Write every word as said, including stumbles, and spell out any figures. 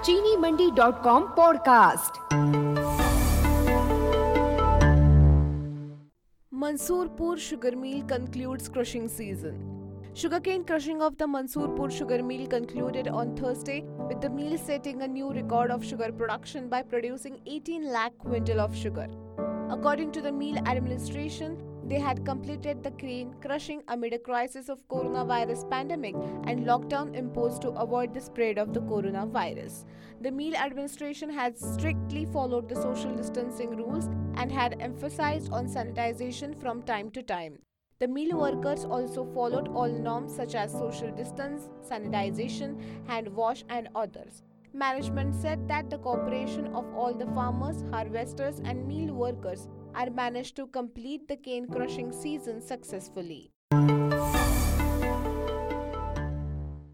चीनी Mandi dot com podcast. Mansoorpur sugar mill concludes crushing season. Sugarcane crushing of the Mansoorpur sugar mill concluded on Thursday, with the mill setting a new record of sugar production by producing eighteen lakh quintal of sugar. According to the mill administration, they had completed the cane crushing amid a crisis of coronavirus pandemic and lockdown imposed to avoid the spread of the coronavirus. The mill administration had strictly followed the social distancing rules and had emphasized on sanitization from time to time. The mill workers also followed all norms such as social distance, sanitization, hand wash, and others. Management said that the cooperation of all the farmers, harvesters, and mill workers are managed to complete the cane crushing season successfully.